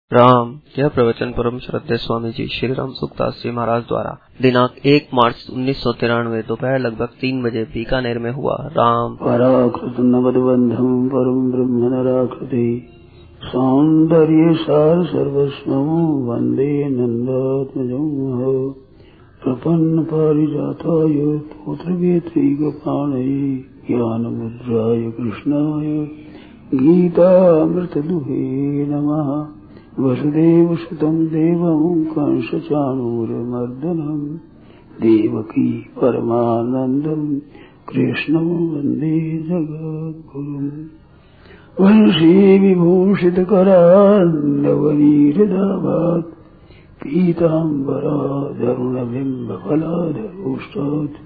राम। यह प्रवचन परम श्रद्धेय स्वामी जी श्री राम सुखदास जी महाराज द्वारा दिनांक 1 मार्च 1993 दोपहर लगभग 3 बजे बीकानेर में हुआ। राम। पराकृत नवद्बंधम परम ब्रह्म नराकृति सौंदर्य सार सर्वस्वम वंदे नंदात्मजं प्रपन्न पारिजाताय पुत्रवेत्रैकपाणये ज्ञानमुद्राय कृष्णाय गीतामृतदुहे नमः। वसुदेवसुतं देवं कंसचाणूरमर्दनं देवकी परमानन्दं कृष्णं वन्दे जगद्गुरुम्। वंशी विभूषितकरान्नवनीरदाभात् पीताम्बराधरुणबिम्बफलाधरोष्टात्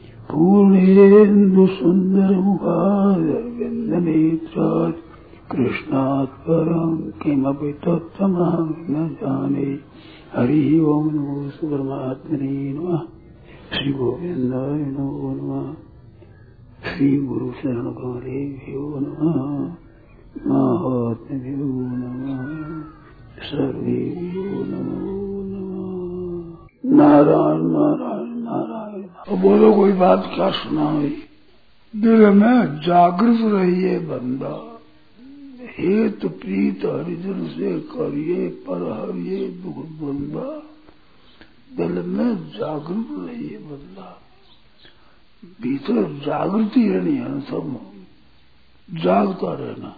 पूर्णेन्दुसुन्दरमुखादरविन्दनेत्रात् कृष्णात् परं किमपि तत्त्वमहं न जाने। हरिः ओं नमो परमात्मने नमः। श्री गोविन्दाय नमो नमः। श्री गुरु शरणकारेभ्यो नमः। महात्म्यो नमः। सर्वेभ्यो नमो नमः। नारायण नारायण नारायण। अब बोलो कोई बात क्या सुनाई। दिल में जागृत रहिए बंदा, हेत प्रीत हरिजन से करिए पर हरिये दुख बंदा। दिल में जागृत रहिए बंदा, भीतर जागृति रहनी है, सब जागता रहना,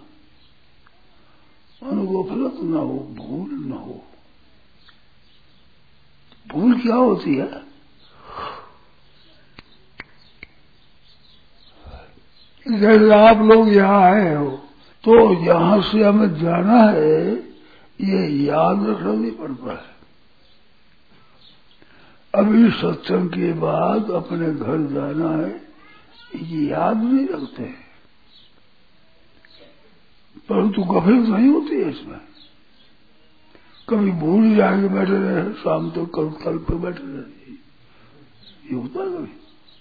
अनगोफलत न हो, भूल न हो। भूल क्या होती है? जैसे आप लोग यहाँ आए हो तो यहाँ से हमें जाना है, ये याद रखना नहीं पड़ता है। अभी सत्संग के बाद अपने घर जाना है, ये याद नहीं रखते हैं, परंतु गफलत नहीं होती है इसमें। कभी भूल जाके बैठे रहे, शाम तक कल पे बैठे रहे, ये होता है कभी,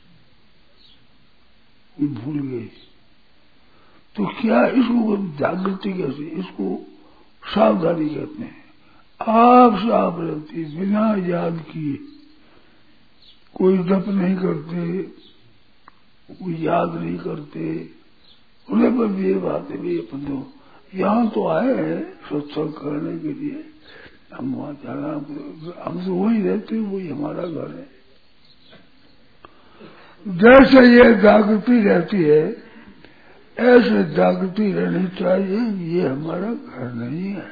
ये भूल गए तो क्या, इसको जागृति कैसे, इसको सावधानी कहते हैं। आप साफ रहती बिना याद किए, कोई जप नहीं करते, कोई याद नहीं करते, उन्हें पर भी ये बात है भी अपन तो यहाँ तो आए हैं सत्संग करने के लिए, हम वहां जाना, हम तो वही रहते, वही हमारा घर है। जैसे ये जागृति रहती है ऐसे जागृति रहनी चाहिए, ये हमारा घर नहीं है।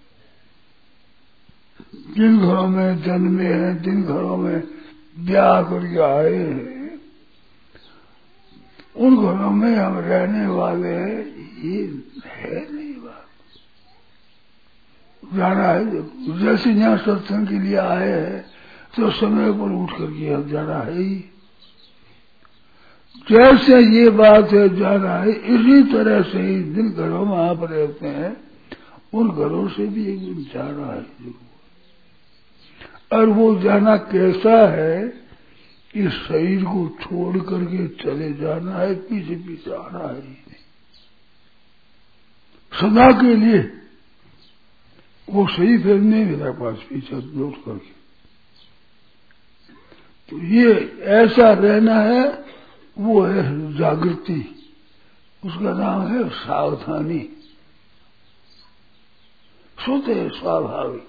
जिन घरों में जन्मे हैं, जिन घरों में ब्याह करके आए हैं, उन घरों में हम रहने वाले हैं, ये है नहीं बात। जाना है, जैसे यहाँ सत्संग के लिए आए हैं तो समय पर उठ करके अब जाना है ही। जैसे ये बात है जाना है, इसी तरह से ही जिन घरों में आप रहते हैं उन घरों से भी एक दिन जाना है जरूर। और वो जाना कैसा है कि शरीर को छोड़ करके चले जाना है, पीछे पीछे आना है ही नहीं, सदा के लिए। वो सही फिर नहीं मेरे पास पीछे लौट करके, तो ये ऐसा रहना है, वो है जागृति, उसका नाम है सावधानी, सोते स्वाभाविक।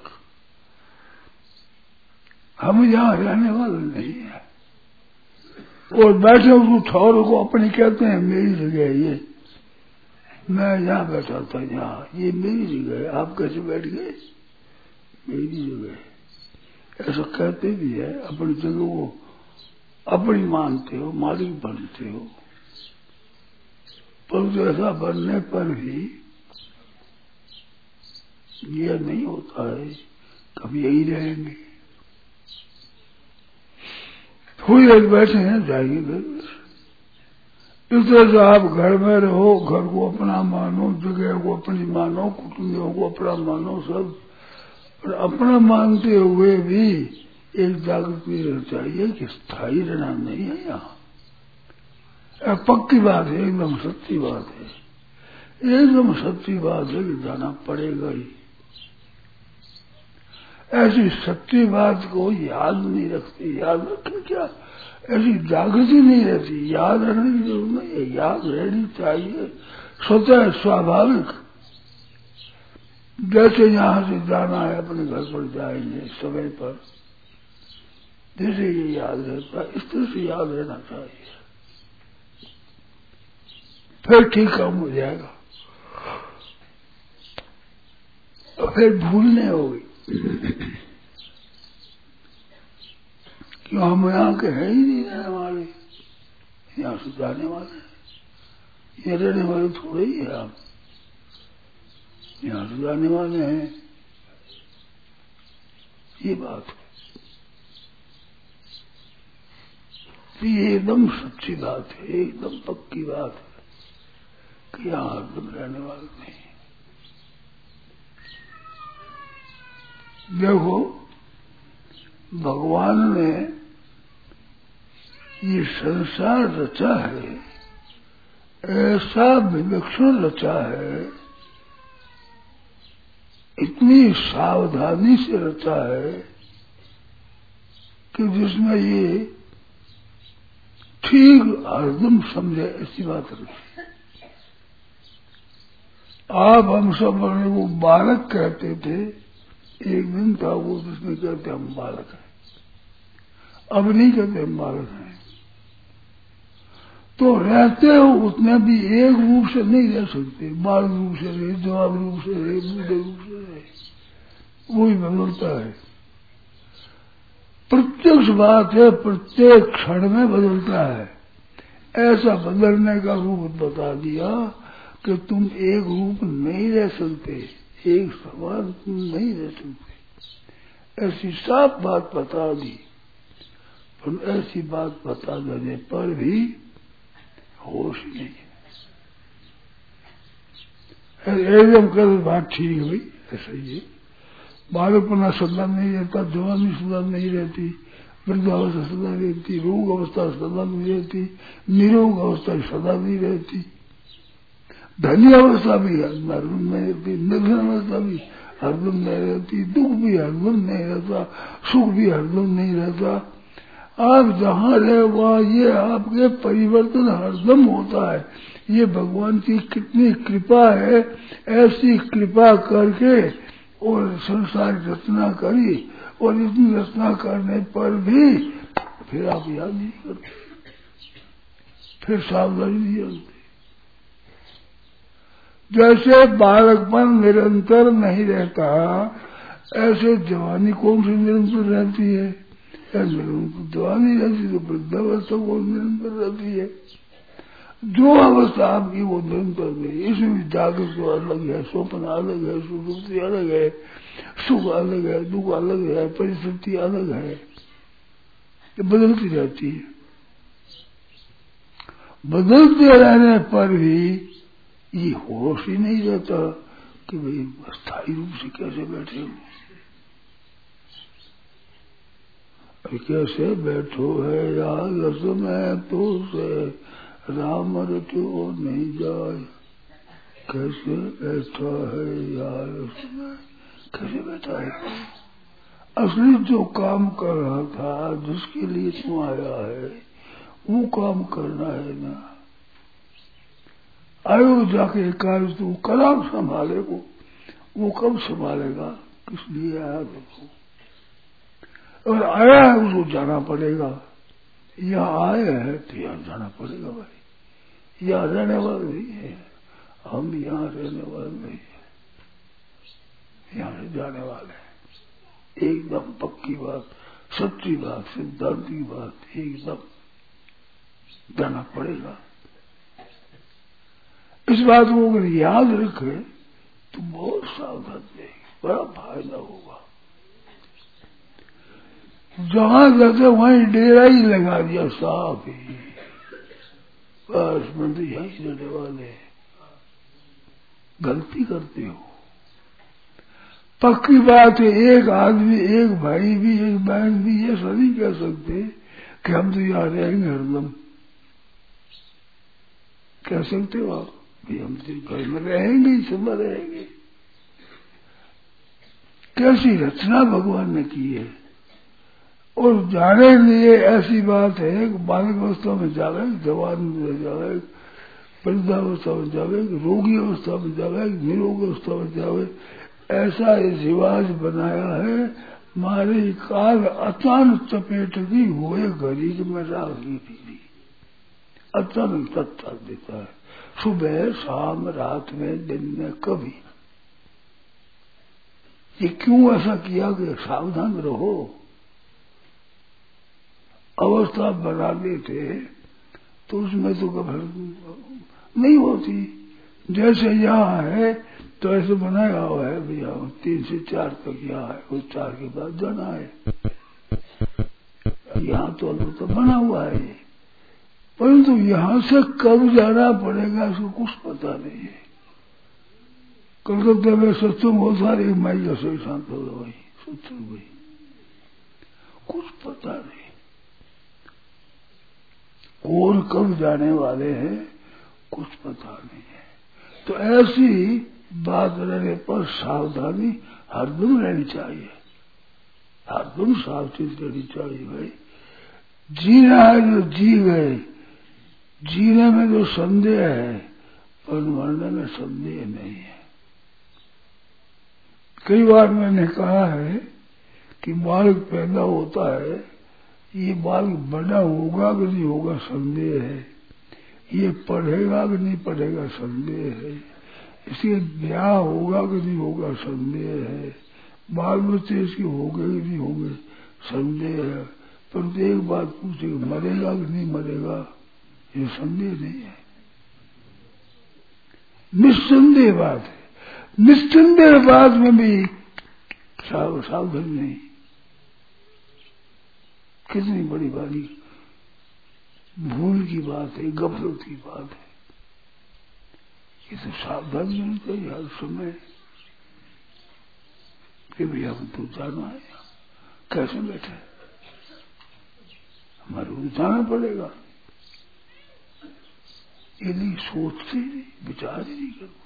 हम यहाँ रहने वाले नहीं है, और बैठे उस ठौर को अपनी कहते हैं मेरी जगह है ये, मैं यहाँ बैठा था, यहाँ ये मेरी जगह है, आप कैसे बैठ गए, मेरी जगह है, ऐसा कहते भी है। अपनी जगह को अपनी मानते हो, मालिक बनते हो, परंतु ऐसा बनने पर भी यह नहीं होता है कभी यही रहेंगे। थोड़ी देर बैठे हैं, जाइए घर। इस तरह से आप घर में रहो, घर को अपना मानो, जगह को अपनी मानो, कुटुंबियों को अपना मानो, सब और अपना मानते हुए भी एक जागृति रहना चाहिए कि स्थायी रहना नहीं है यहाँ। पक्की बात है, एकदम सच्ची बात है, एकदम सच्ची बात है कि जाना पड़ेगा ही। ऐसी सच्ची बात को याद नहीं रखते। याद रखें क्या, ऐसी जागृति नहीं रहती। याद रखने की जरूरत नहीं है, याद रहनी चाहिए स्वतः स्वाभाविक। जैसे यहाँ से जाना है अपने घर पर जाएंगे समय पर, जैसे ये याद रहता है इस तरह से याद रहना चाहिए, फिर ठीक काम हो जाएगा। और फिर भूल नहीं होगी क्यों, हम यहाँ के हैं ही नहीं रहने वाले, यहाँ से जाने वाले, ये रहने वाले थोड़े ही है। आप यहाँ से जाने वाले हैं, ये बात है। ये एकदम सच्ची बात है, एकदम पक्की बात है कि यहाँ हरदम रहने वाले नहीं। देखो भगवान ने ये संसार रचा है, ऐसा विलक्षण रचा है, इतनी सावधानी से रचा है कि जिसमें ये ठीक हरदम समझे ऐसी बात रखी। आप हम सब वो बालक कहते थे, एक दिन था वो जिसमें कहते हम बालक हैं, अब नहीं कहते हम बालक हैं। तो रहते हो उतने भी एक रूप से नहीं रह सकते, बाल रूप से रहे, जवाब रूप से रहे, बूढ़े रूप से रहे, वही बदलता है। प्रत्यक्ष बात है, प्रत्येक क्षण में बदलता है। ऐसा बदलने का रूप बता दिया कि तुम एक रूप नहीं रह सकते, एक समान तुम नहीं रह सकते, ऐसी साफ बात बता दी। पर ऐसी बात बता देने पर भी होश नहीं है, एकदम कर बात ठीक हुई, ऐसा ही है। बालकपना सदा नहीं रहता, जवानी सदा नहीं रहती, वृद्धावस्था सदा नहीं रहती, रोग अवस्था सदा नहीं रहती, निरोग अवस्था सदा नहीं रहती, धनी अवस्था भी हरदम नहीं रहती, निर्धन अवस्था भी हरदम नहीं रहती, दुख भी हरदम नहीं रहता, सुख भी हरदम नहीं रहता। आप जहाँ रहे वहाँ ये आपके परिवर्तन हरदम होता है। ये भगवान की कितनी कृपा है, ऐसी कृपा करके और संसार रचना करी, और इतनी रचना करने पर भी फिर आप याद नहीं करते, फिर सावधानी नहीं रखते। जैसे बालकपन निरंतर नहीं रहता, ऐसे जवानी कौन सी निरंतर रहती है? जवानी रहती तो वृद्धावस्था कौन निरंतर रहती है? जो अवस्था आपकी वो निरंतर नहीं। इसमें भी जागृत तो अलग है, स्वप्न अलग है, सुषुप्ति अलग है, सुख अलग है, दुख अलग है, परिस्थिति अलग है, ये बदलती रहती है। बदलते रहने पर भी ये होश ही नहीं रहता कि भाई स्थायी रूप से कैसे बैठे हो, कैसे बैठो है यार में तो से राम रटो नहीं जाए, कैसे बैठा है यार उसमें, कैसे बैठा है? असली जो काम कर रहा था, जिसके लिए तू आया है, वो काम करना है ना। आयो जाके कार्य तू कलाम संभाले को, वो कब संभालेगा? किस लिए आया देखो, और आया है उसको जाना पड़ेगा। यहाँ आए हैं तो यहाँ जाना पड़ेगा भाई, यहाँ रहने वाले नहीं है, हम यहाँ रहने वाले नहीं है, यहाँ से जाने वाले हैं। एकदम पक्की बात, सच्ची बात, सिद्धांत की बात, एकदम जाना पड़ेगा। इस बात को अगर याद रखे तो बहुत सावधान रहेगी, बड़ा फायदा होगा। जहां जाते वहीं डेरा ही लगा दिया साफ ही, बस मंदिर यही रहने वाले, गलती करते हो। पक्की बात है, एक आदमी, एक भाई भी, एक बहन भी ये सभी कह सकते कि हम तो यहाँ रहेंगे हरदम। कह सकते हो आप भी, हम तो घर में रहेंगे ही, समय रहेंगे। कैसी रचना भगवान ने की है। और जाने के लिए ऐसी बात है कि बालक अवस्था में जावे, जवान में जावे, वृद्धावस्था में जावे, रोगी अवस्था में जावे, निरोग अवस्था में जावे, ऐसा रिवाज बनाया है। मारे काल अचानक चपेट की हुए घड़ी में रागी पीली, अचानक तत्काल देता है, सुबह शाम रात में दिन में कभी। ये क्यों ऐसा किया कि सावधान रहो। अवस्था बना देते तो उसमें तो कभी नहीं होती। जैसे यहाँ है तो ऐसे बनाया हुआ है भैया 3 से 4 तक यहाँ है, और 4 के बाद जाना है। यहाँ तो बना हुआ है, परंतु यहाँ से कब जाना पड़ेगा इसको कुछ पता नहीं है। कलकत्ता में सत्संग हो सारे माई का सही शांत होगा भाई, सत्संग भाई कुछ पता नहीं कौन कब जाने वाले हैं, कुछ पता नहीं है। तो ऐसी बात रहने पर सावधानी हरदम रहनी चाहिए, हरदम सावचेत रहनी चाहिए। भाई जीना है जो जी गए, जीने में जो संदेह है पर मरने में संदेह नहीं है। कई बार मैंने कहा है कि बालक पैदा होता है, ये बालक बड़ा होगा कि नहीं होगा संदेह है, ये पढ़ेगा कि नहीं पढ़ेगा संदेह है, इसके ब्याह होगा कि नहीं होगा संदेह है, बाल बच्चे इसके होंगे कि नहीं होंगे संदेह है। परंतु एक बात पूछे मरेगा कि नहीं मरेगा, ये संदेह नहीं है, निस्संदेह बात है। निस्संदेह बात में भी सावधान नहीं, कितनी बड़ी बारी भूल की बात है, गफलत की बात है। ये तो सावधान होना चाहिए हर समय कि भैया हम तो जाना है, कैसे बैठे हमारे को जाना पड़ेगा। ये नहीं सोचते, विचार ही नहीं करते,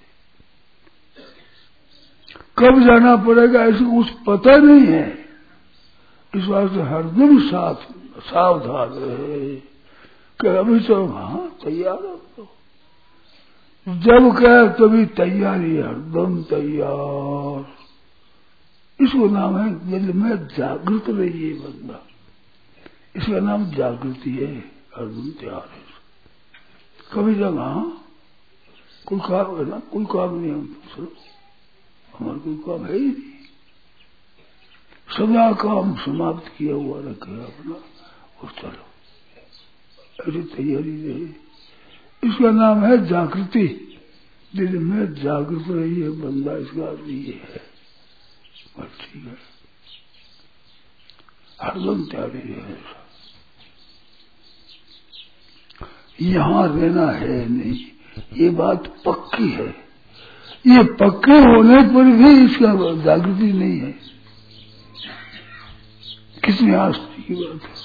कब जाना पड़ेगा ऐसे कुछ पता नहीं है। इस बात से हरदम सावधान रहे कि अभी तो हाँ तैयार हो, तो जब कहे तभी तैयारी, हरदम तैयार। इसको नाम है दिल में जागृत रहिए बंदा, इसका नाम जागृति है, हरदम तैयार है। कभी जब हाँ कोई काम है ना, कोई काम नहीं, हम चलो हमारा कोई काम है ही नहीं, सदा काम समाप्त किया हुआ रखे अपना और चलो, ऐसी तैयारी रहे। इसका नाम है जागृति, दिल में जागृत रही है बंदा, इसका अर्थ ये है। बस ठीक है, हरदम तैयारी है। यहाँ रहना है नहीं, ये बात पक्की है। ये पक्के होने पर भी इसका जागृति नहीं है, कितनी आश्चर्य की बात है।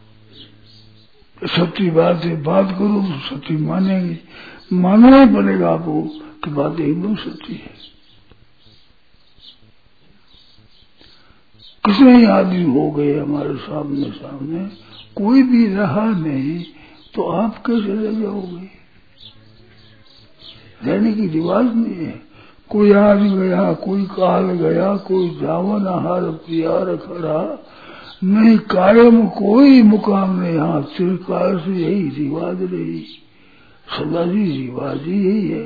सच्ची बात है, बात करो तो सच्ची मानेंगे, मानना ही पड़ेगा आपको कि बात एकदम सच्ची है। कितने आदमी हो गए हमारे सामने, कोई भी रहा नहीं, तो आप कैसे रह जाओगे? रहने की रिवाज नहीं है। कोई आज गया, कोई काल गया, कोई जावन आहार प्यार खड़ा, नहीं कायम कोई मुकाम नहीं। यहाँ चिरकाल से यही रिवाज रही, सदा जी रिवाज ही यही है।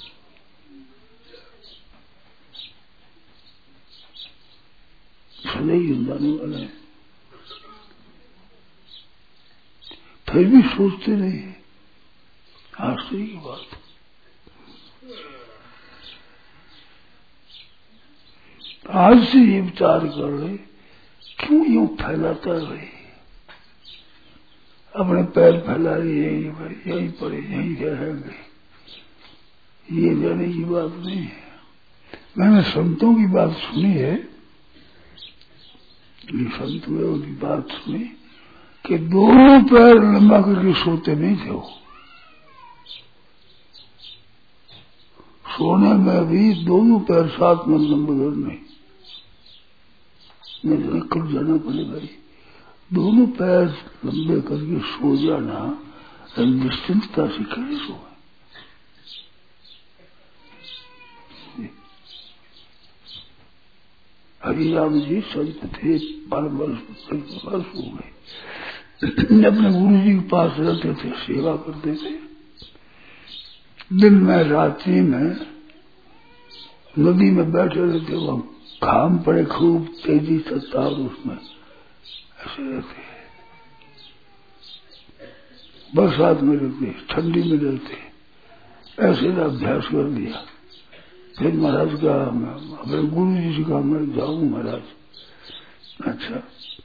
सदा ही जाने वाला है, फिर भी सोचते नहीं, आश्चर्य की बात। आज से ये विचार कर रहे, क्यों यूं फैलाता है भाई, अपने पैर फैलाए यही भाई, यहीं पड़े यहीं रहेंगे, ये जाने की बात नहीं है। मैंने संतों की बात सुनी है, संत लोगों की बात सुनी कि दोनों पैर लंबा करके सोते नहीं थे वो, सोने में भी दोनों पैर साथ में लंबे करने, मेरे कब जाना पड़ेगा। दोनों पैर लंबे करके सो जाना, निश्चिंतता से कैसे सो। हरिराम जी संत थे, 12 वर्ष हो गए, अपने गुरु जी के पास रहते थे, सेवा करते थे। दिन में रात्रि में नदी में बैठे रहते, वहां घाम पड़े खूब तेजी से तार, उसमें ऐसे रहते, बरसात में रहते, ठंडी में रहते, ऐसे अभ्यास कर दिया। फिर महाराज का अपने गुरु जी से कहा मैं जाऊं महाराज। अच्छा,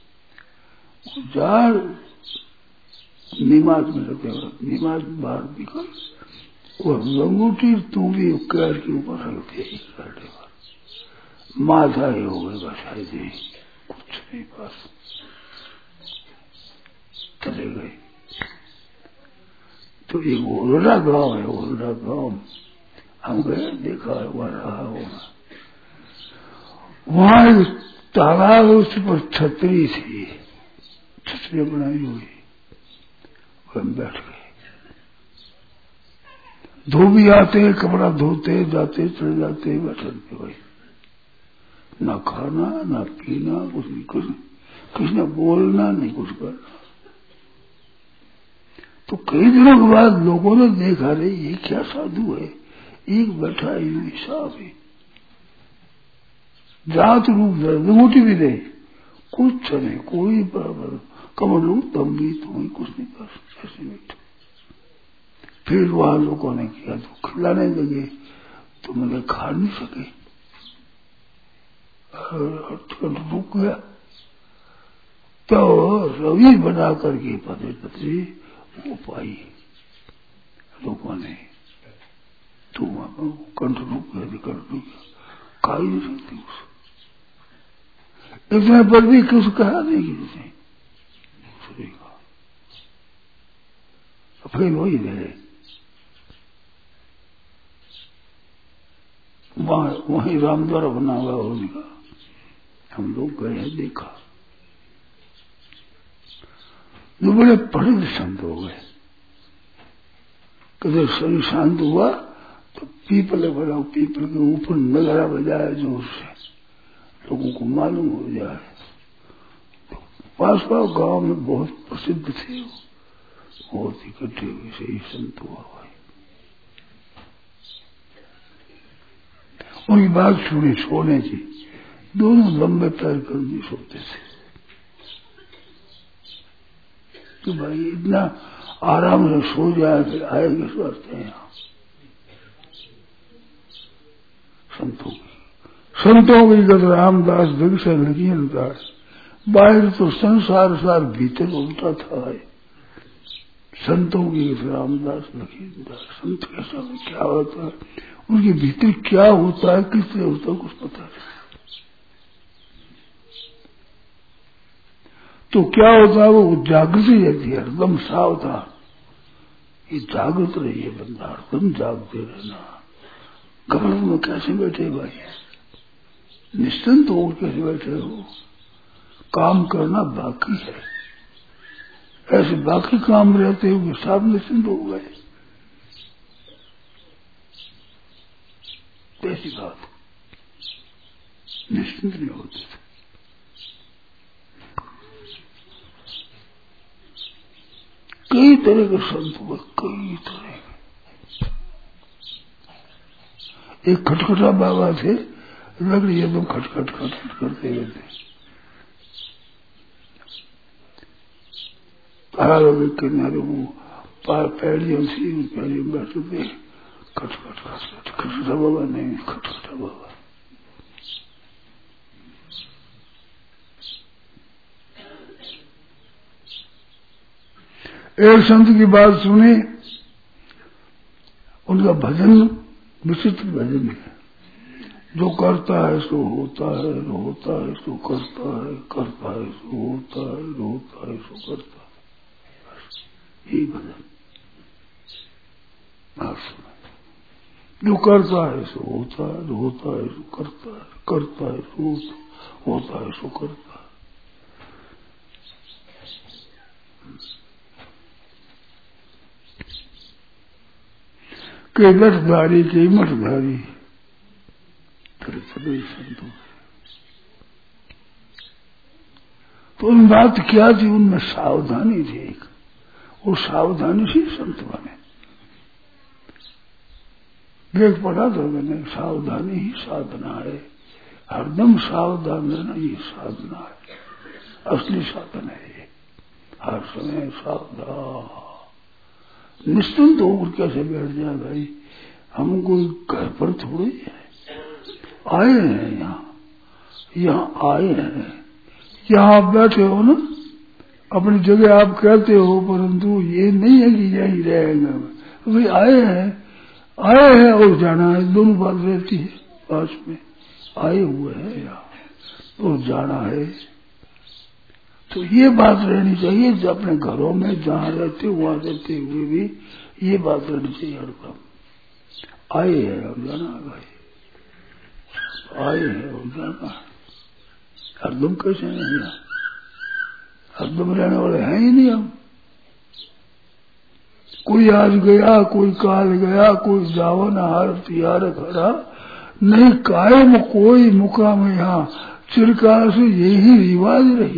जार निमाज में रहते हो, निमाज बाहर निकल, वो अंगूठी तू भी कैर के ऊपर रखते ही करने पर माथा ही हो गए बस, है जी कुछ नहीं, बस चले गए। तो एक ओरडा गांव है, ओरडा गांव हम गए, देखा है वहां रहा होगा। वहां एक तालाब, उस पर छतरी थी, छतरी बनाई हुई, हम बैठ गए। धोबी आते, कपड़ा धोते जाते, चले जाते, बैठते भाई, ना खाना ना पीना, कुछ नहीं, कुछ न बोलना नहीं, कुछ करना। तो कई दिनों के बाद लोगों ने देखा, रे ये क्या साधु है, एक बैठा यूं हिसाब है, जात रूप अंगूठी भी दे, कुछ नहीं, कोई बराबर, कमल तम भी तुम कुछ नहीं कर सकते, ऐसे बैठे। फिर वहां लोगों ने किया तो खिलाने लगे, तो मैंने खा नहीं सके, रुक गया। तो रवि बना करके पते पते वो पाई लोगों ने, तो कंठ रुक गया, कंठ रुक गया, खा ही नहीं सकती उस। इतने पर भी कुछ कहा नहीं किसी ने, फिर वही रहे वहीं राम द्वारा बना हुआ होगा। हम लोग गए हैं, देखा, जो बड़े पढ़े संत हो गए। कभी शरीर शांत हुआ तो पीपल बड़ा, पीपल के ऊपर नगारा बजाया जोर से, लोगों को मालूम हो जाए। तो पास पास गांव में बहुत प्रसिद्ध थे, बहुत इकट्ठे हुए से ही संत हुआ भाई। उनकी बात सुनी, सोने की, दोनों लंबे पैर कर भी सोते थे। तो भाई इतना आराम से सो जाए, फिर आएंगे सोते हैं यहाँ। संतों की गत रामदास दिल से लगी दास, बाहर तो संसार सार भीतर उल्टा था है। संतों की गत रामदास लगी दास, संत कैसा क्या होता है, उनके भीतर क्या होता है, किस तरह होता है, कुछ पता नहीं। तो क्या होता है, वो जागृति रहती है, हरदम सावधान, ये जागृत रहिए बंदा, हरदम जागते रहना। घबराहट में कैसे बैठे भाई, निश्चिंत हो कैसे बैठे हो, काम करना बाकी है, ऐसे बाकी काम रहते हुए सब निश्चिंत हो गए, ऐसी बात निश्चिंत नहीं होते थे। कई तरह के संत हुए, कई तरह के। एक खटखटा बाबा थे, लकड़ी एकदम खटखट खटखट करते हुए थे, पहाड़ों के किनारे वो पैड़ियों से पैड़ियों बैठे थे, खटखट खटखट, खटखटा बाबा नहीं, खटखटा बाबा। एक संत की बात सुनी, उनका भजन विचित्र भजन है, जो करता है सो होता है, होता है सो करता है, करता है सो होता है, होता है सो करता है, यही भजन। जो करता है सो होता है, होता है सो करता है, करता है सो होता है, होता है सो करता। के लठधारी के मठधारी फिर सभी संतों। तो उन बात क्या थी, उनमें सावधानी थी एक, वो सावधानी से संत बने। देख पढ़ा था मैंने, सावधानी ही साधना है, हरदम सावधान रहना ये साधना है, असली साधन है ये। हर समय सावधान निश्चिंत होकर कैसे बैठ जाए भाई, हम कोई घर पर थोड़ी है, आए हैं यहाँ आए हैं, यहाँ आप बैठे हो ना, अपनी जगह आप कहते हो, परंतु ये नहीं है कि यही रहेंगे, भाई आए हैं और जाना है, दोनों बात रहती है पास में। आए हुए हैं यहाँ और जाना है, तो ये बात रहनी चाहिए। जो अपने घरों में जहाँ रहते वहां रहते हुए भी ये बात रहनी चाहिए हरदम, आए हैं और जाना है भाई, आए हैं और जाना है। हरदम कैसे नहीं है, हरदम रहने वाले हैं ही नहीं हम। कोई आज गया, कोई काल गया, कोई जावन हार तिहार खड़ा, नहीं कायम कोई मुकाम यहाँ, चिरकाल से यही रिवाज रही,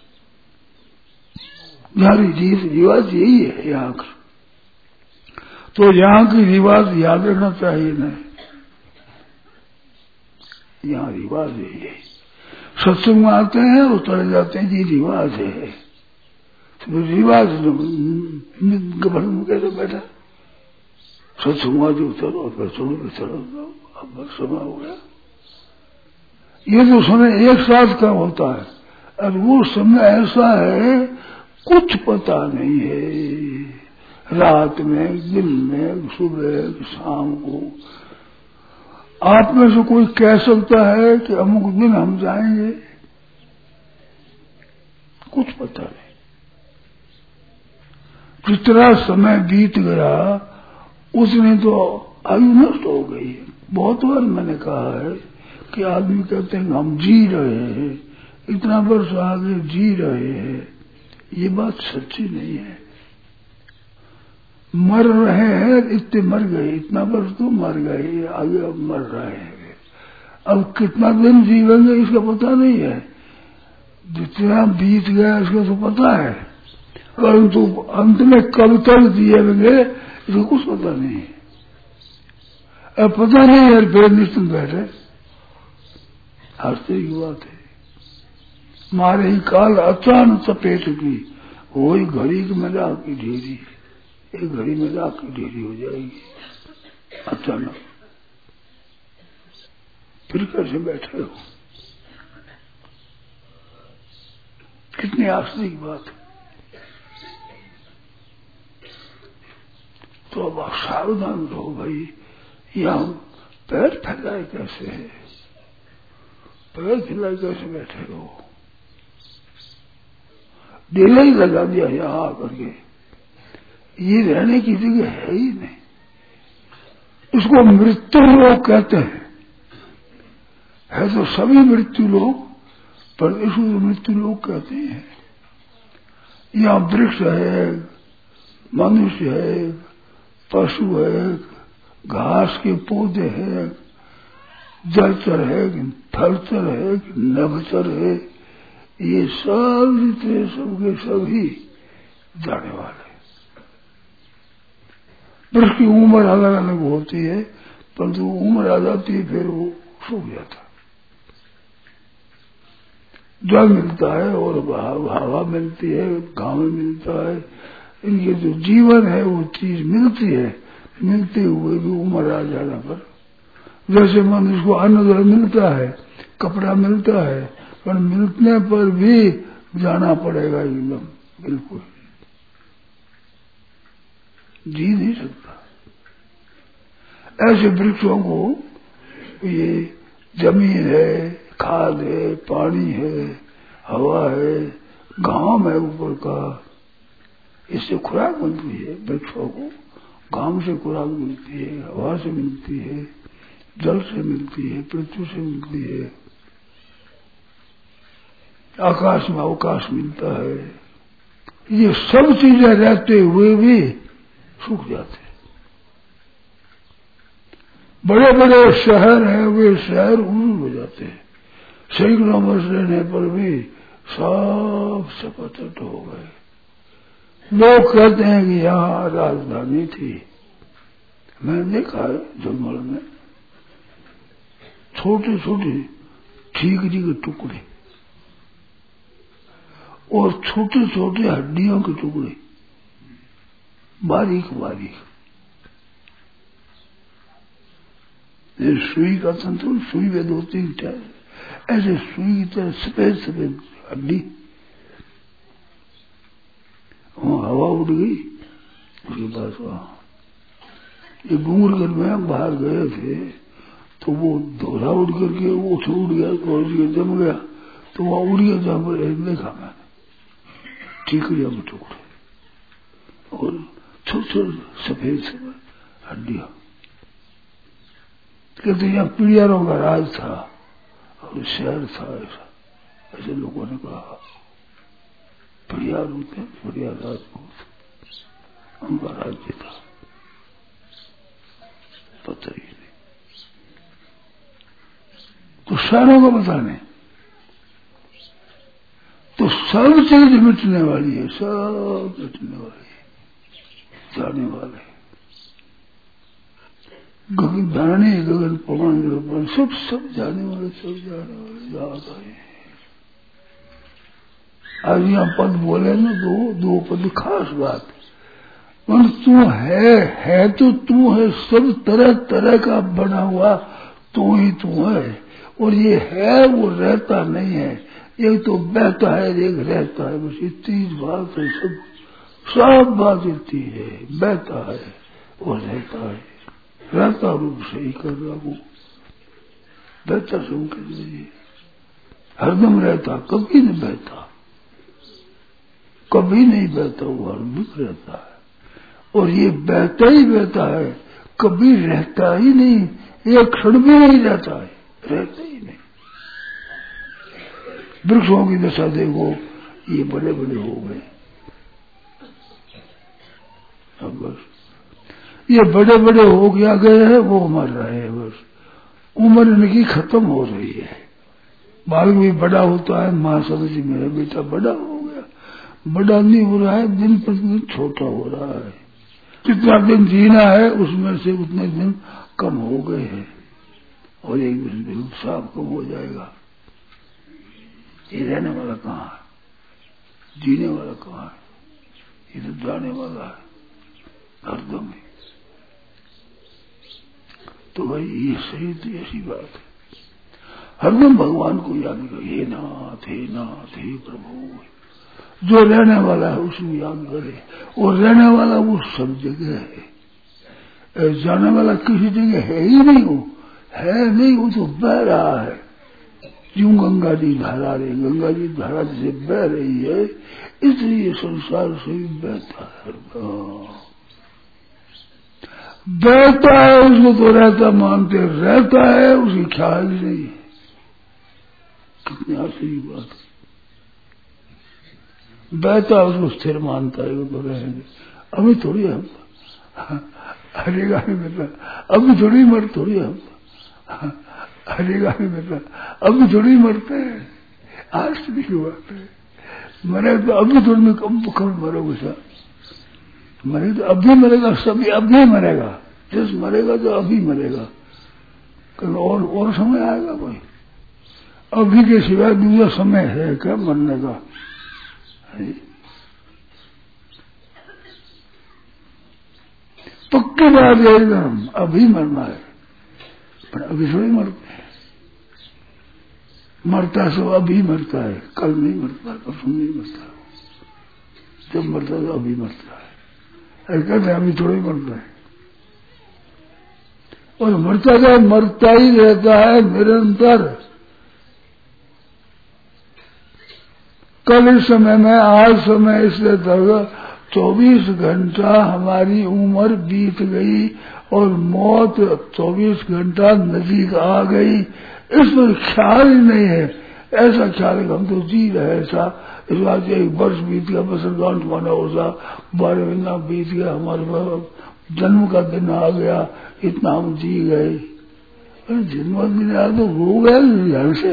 हमारी रीत रिवाज यही है यहाँ का। तो यहाँ की रिवाज याद रखना चाहिए नहीं, यहाँ रिवाज यही है। सत्संग में आते हैं और चले जाते हैं, ये रिवाज है, तो रिवाज में कैसे बैठा, सत्संग आज उतरो फिर चलो, अब बस समय हो गया। ये जो समय एक साथ का होता है, और वो समय ऐसा है कुछ पता नहीं है, रात में, दिन में, सुबह शाम को। आप में से कोई कह सकता है कि अमुक दिन हम जाएंगे, कुछ पता नहीं। जितना समय बीत गया उसने तो आयु नष्ट हो गई। बहुत बार मैंने कहा है कि आदमी कहते हैं हम जी रहे हैं, इतना वर्ष आगे जी रहे हैं, ये बात सच्ची नहीं है। मर रहे हैं, इतने मर गए, इतना वर्ष तो मर गए, आगे अब मर रहे हैं, अब कितना दिन जीवेंगे इसका पता नहीं है। जितना बीत गया इसका तो पता है, परंतु अंत में कब तक जिएंगे इसको कुछ पता नहीं है। अब पता नहीं है, फिर निश्चिंत बैठे, हंसते की बात है। मारे ही काल अचानक चपेट की, वही घड़ी में राख की ढेरी, एक घड़ी में राख की ढेरी हो जाएगी अचानक। फिर कैसे बैठे हो, कितनी आश्चर्य की बात है। तो अब आप सावधान रहो भाई, यहाँ पैर फैलाए कैसे है, पैर फैलाए कैसे बैठे हो, डेला ही लगा दिया यहाँ आकर के, ये रहने की जगह है ही नहीं। इसको मृत्यु लोग कहते हैं, है तो सभी मृत्यु लोग, पर इसको मृत्यु लोग कहते हैं। यहाँ वृक्ष है, मनुष्य है, पशु है, घास के पौधे हैं, जलचर है, थलचर है, नभचर है, ये सब जितने सबके सभी जाने वाले। वृक्ष की उम्र अलग अलग होती है, परंतु उम्र आ जाती है फिर वो सूख जाता है। जल मिलता है और हवा मिलती है, घाम मिलता है, इनके जो जीवन है वो चीज मिलती है, मिलते हुए भी उम्र आ जाने पर, जैसे मनुष्य को अन्न मिलता है, कपड़ा मिलता है, पर मिलने पर भी जाना पड़ेगा एकदम, बिल्कुल जी नहीं सकता। ऐसे वृक्षों को ये जमीन है, खाद है, पानी है, हवा है, घाम है ऊपर का, इससे खुराक मिलती है। वृक्षों को घाम से खुराक मिलती है, हवा से मिलती है, जल से मिलती है, पृथ्वी से मिलती है। आकाश में अवकाश मिलता है, ये सब चीजें रहते हुए भी सूख जाते हैं। बड़े बड़े शहर हैं, वे शहर उन्नत हो जाते हैं, सैकड़ों वर्ष रहने पर भी सब सपाट हो गए। लोग कहते हैं कि यहाँ राजधानी थी। मैंने देखा है झलमल में छोटे छोटे ठीकरी के टुकड़े और छोटे छोटे हड्डियों के टुकड़े, बारीक बारीक, सुई का तंतु, सुई में 2-3 टैर, ऐसे सुई की तरह सफेद सफेद हड्डी। वहां हवा उड़ गई उसके पास। वहां ये डूंगरगढ़ में बाहर गए थे तो वो धोरा उड़ करके वो उड़ गया तो जम गया, तो वहां उड़ गया जहां पर देखा मैंने ठीकरिया के टुकड़े और छोटे छोटे सफेद सफेद हड्डियां। कहते यहाँ पीड़ियारों का राज था और शहर था, ऐसे लोगों ने कहा। पीड़ियार होते बढ़िया राजपूत, उनका राज्य था, पता ही नहीं। तो शहरों का पता नहीं, तो सब चीज मिटने वाली है, सब मिटने वाली है, जाने वाले। गगन धारणी, गगन पवन, सब जाने वाले, सब जाने वाले, याद आए। आज यहाँ पद बोले ना, दो पद खास बात। पर तू है तो तू है, सब तरह तरह का बना हुआ तू ही तू है। और ये है वो रहता नहीं है, एक तो बहता है, एक रहता है, बस इतनी बात है। सब बात इतनी है, बहता है और रहता है, रहता रूप से ही कर रहा हूँ, बहता से कर लीजिए, हरदम रहता, कभी नहीं बहता, कभी नहीं बहता, वो हरदम रहता है। और ये बहता ही बहता है, कभी रहता ही नहीं, एक क्षण भी नहीं रहता है, रहता ही नहीं। वृक्षों की दशा देखो, ये बड़े बड़े हो गए, अब बस ये बड़े बड़े हो गया गए हैं, वो मर रहे हैं, बस उम्र इनकी खत्म हो रही है। बालक भी बड़ा होता है, माँ समझी मेरा बेटा बड़ा हो गया, बड़ा नहीं हो रहा है, दिन प्रतिदिन छोटा हो रहा है। जितना दिन जीना है उसमें से उतने दिन कम हो गए हैं, और एक दिन बिल्कुल साफ कम हो जाएगा। ये रहने वाला कहाँ है, जीने वाला कहाँ है, ये तो जाने वाला है हरदम ही। तो भाई ये सही तो ऐसी बात है, हरदम भगवान को याद करो, हे नाथ, हे नाथ, हे प्रभु। जो रहने वाला है उसको याद करे, और रहने वाला वो सब जगह है, जाने वाला किसी जगह है ही नहीं, वो है नहीं, वो तो बह रहा है। यूं गंगा जी धारा रही, गंगा जी धारा जैसे बह रही है, इसलिए संसार से भी बहता है, बहता है, उसको तो रहता मानते, रहता है उसकी ख्याल ही नहीं है। कितनी आश्चर्य बात है, बहता उसको स्थिर मानता है, वो तो रहेंगे। अभी थोड़ी हम हरेगा नहीं मिलता, अभी थोड़ी मर थोड़ी हम हरेगा नहीं मिलता, अभी थोड़ी मरते हैं, आश्चर्य की बात है। मरे तो अभी थोड़ी में कम मरोगे सर, मरे तो अभी मरेगा, सभी अभी मरेगा, जिस मरेगा तो अभी मरेगा, कल और समय आएगा कोई, अभी के सिवाय दूसरा समय है क्या मरने का? पक्की बात है एकदम, अभी मरना है, पर अभी थोड़ी मरते हैं, मरता सो अभी मरता है, कल नहीं मरता, परसों नहीं मरता, जब मरता है तो अभी मरता है, ऐसा कहते हैं अभी थोड़ी मरता है। और मरता है, मरता ही रहता है निरंतर। कल इस समय में, आज समय इसलिए तक 24 घंटा हमारी उम्र बीत गई और मौत 24 घंटा नजीक आ गई, इस पर ख्याल ही नहीं है। ऐसा ख्याल है हम तो जी रहे ऐसा। इस बात से 1 वर्ष बीत गया, बस गांठ माना हो सा, 12 महीना बीत गया, हमारे जन्म का दिन आ गया, इतना हम जी गए। जन्मदिन आया तो रो गए घर से,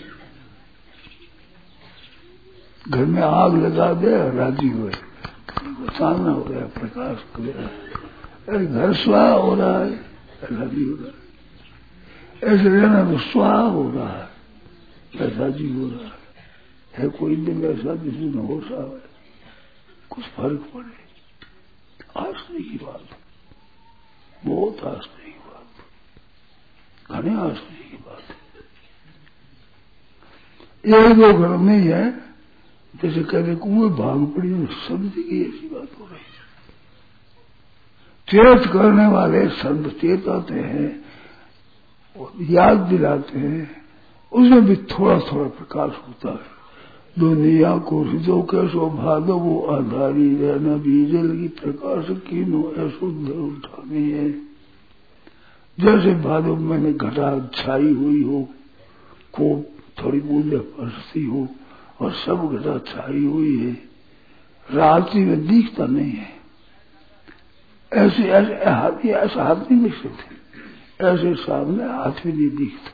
घर में आग लगा दे राजी हुए, सामना हो गया, प्रकाश हो गया, घर स्वाहा हो रहा है, राजी हो रहा है। ऐसे रहना तो स्वाहा हो रहा है, राजी हो रहा है कोई दिन ऐसा जिसमें हो सा है कुछ फर्क पड़े। आश्चर्य की बात, बहुत आश्चर्य की बात, घने आश्चर्य की बात। 1-2 घर में ही है, जैसे कहते कुएं भाग पड़ी, संत की ऐसी बात हो रही है। तीर्थ करने वाले संत चेताते हैं और याद दिलाते हैं, उसमें भी थोड़ा थोड़ा प्रकाश होता है। दुनिया को हृदय कैसो भादो वो आधारी रहना बीजल की प्रकाश की नो अशुद्ध उठानी है। जैसे भादो मैंने घटा छाई हुई हो, को थोड़ी बूंदे बरसती हो और सब घटा छाई हुई है, रात्रि में दिखता नहीं है। ऐसे ऐसा हाथ नहीं दिख सकते, ऐसे सामने हाथ भी नहीं दिखता।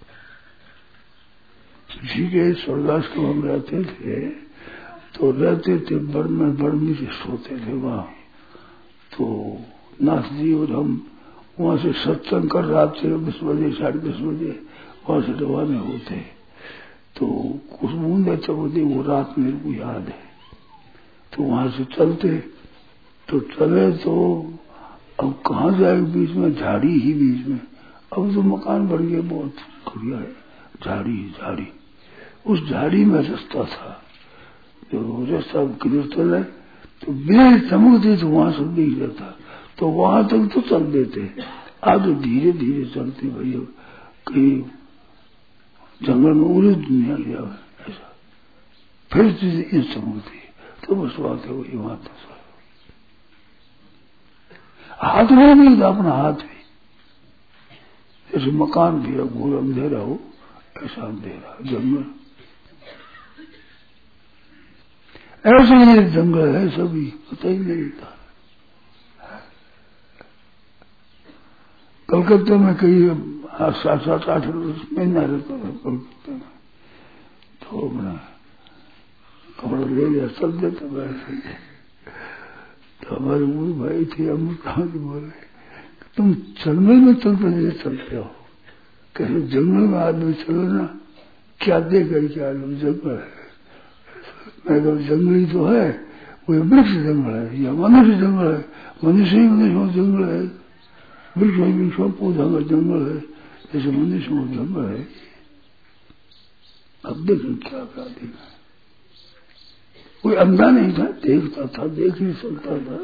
ठीक है, स्वर्गास को हम रहते थे तो रहते थे बर्मी से सोते थे वहां। तो नाथ जी और हम वहां से सत्संग कर रात से 10 बजे 10:30 बजे वहां से रवाना होते। तो कुछ बूंदे चबूते वो रात मेरे को याद है। तो वहां से चलते तो चले तो अब कहाँ जाए, बीच में झाड़ी ही बीच में। अब तो मकान बन गए, बहुत बढ़िया है, झाड़ी। उस झाड़ी में रास्ता था, जो रास्ता किधर चले तो बिजली चमकती तो वहां से दिख जाता, तो वहां तक तो चल देते। आगे धीरे धीरे चलते भैया, कहीं जंगल में उड़ी दुनिया गया ऐसा, फिर चीजें चमकती तो बस बात है वही वहां तो हाथ में नहीं था, अपना हाथ भी जैसे मकान भी घोर अंधेरा हो ऐसा अंधेरा जंगल। ऐसे ये जंगल है, सभी पता ही नहीं था। कलकत्ते में कई 7-8 महीना रहता था कलकत्ते में, तो अपना कपड़ा ले लिया चल देता वैसे। तो हमारे मूल भाई थे, हम कहा बोले तुम जंगल में चलते हो, कैसे जंगल में आदमी चलना क्या देकर क्या जंगल है। मैं कहूँ जंगल ही तो है, वो वृक्ष जंगल है या मनुष्य जंगल है, मनुष्य ही मनुष्य जंगल है, वृक्षों पौधा का जंगल है, जैसे मनुष्य वो जंगल है। अब देखो क्या क्या देखा, कोई अंधा नहीं था, देखता था, देख ही सकता था।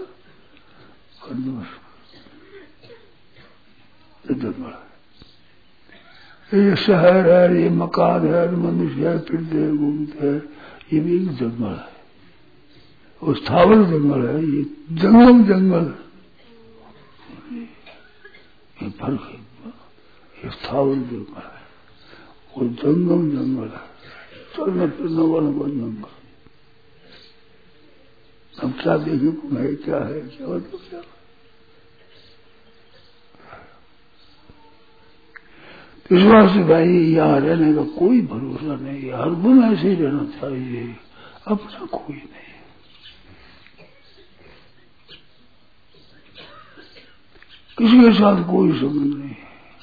ये शहर है, ये मकान है, मनुष्य है, फिरते हैं घूमते हैं, ये भी एक जंगल है, वो स्थावर जंगल है, ये जंगल ये फर्क है। ये स्थावर जंगल है, वो जंगल है, चलने फिरने वाला वो जंगल। अब क्या देखे है, क्या है, क्या मतलब क्या। इस बात से भाई यहाँ रहने का कोई भरोसा नहीं, हर दिन ऐसे ही रहना चाहिए, अपना कोई नहीं। किसी के साथ कोई संबंध नहीं,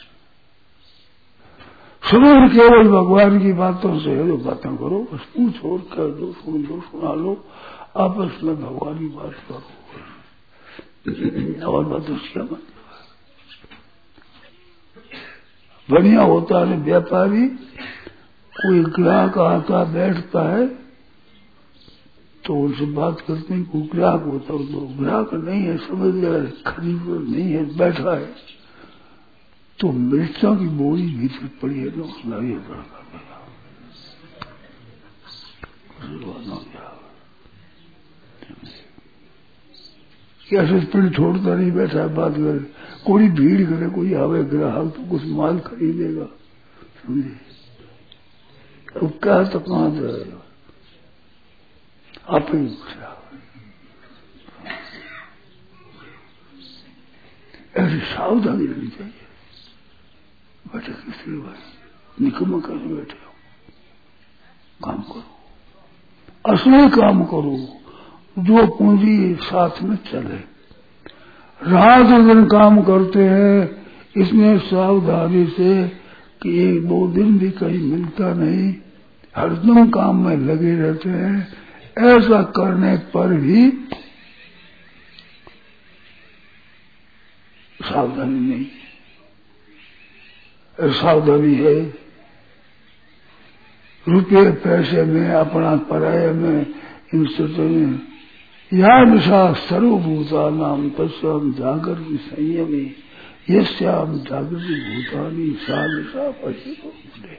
सब केवल भगवान की बातों से है, जो बातें करो बस पूछो और कह दो, सुन दो, सुना लो, आपस में भगवान की बात करो, और बात उसका मतलब बढ़िया होता है। व्यापारी कोई ग्राहक आता बैठता है तो उनसे बात करते हैं, कोई ग्राहक होता है तो ग्राहक नहीं है, समझ लिया खरीद नहीं है, बैठा है तो मिर्चा की बोरी भीतर पड़ी है तो ये पड़ता कैसे पिंड छोड़ता नहीं, बैठा है बात करे, कोई भीड़ करे, कोई आवे ग्राहक तो कुछ माल खरीदेगा, समझे। अब क्या तकमा रहे हो, आप ही उठा। ऐसी सावधानी लेनी चाहिए। बैठे किसी भाई निकम्मा करने बैठे हो, काम करो, असली काम करो, जो पूंजी साथ में चले। रात दिन काम करते हैं इसमें सावधानी से कि एक दो दिन भी कहीं मिलता नहीं, हरदम काम में लगे रहते हैं। ऐसा करने पर भी सावधानी नहीं, सावधानी है। रुपये पैसे में, अपना पराये में, इन सतों में या निशा सर्वभूता नाम तस्याम जागृति संयमी यस्याम जागृति भूतानी सा निशा पश्चिम।